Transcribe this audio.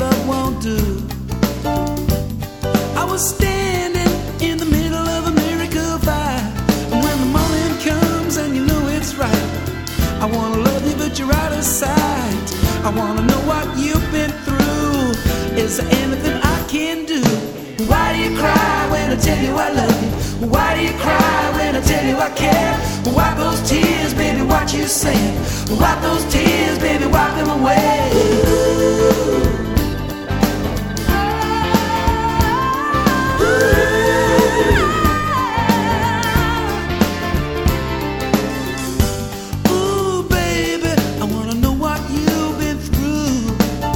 love won't do. I was standing in the middle of a miracle fire, and when the morning comes and you know it's right, I wanna love you but you're out of sight. I wanna know what you've been through. Is there anything I can do? Why do you cry when I tell you I love you? Why do you cry when I tell you I care? Wipe those tears, baby, what you saying? Wipe those tears, baby, wipe them away.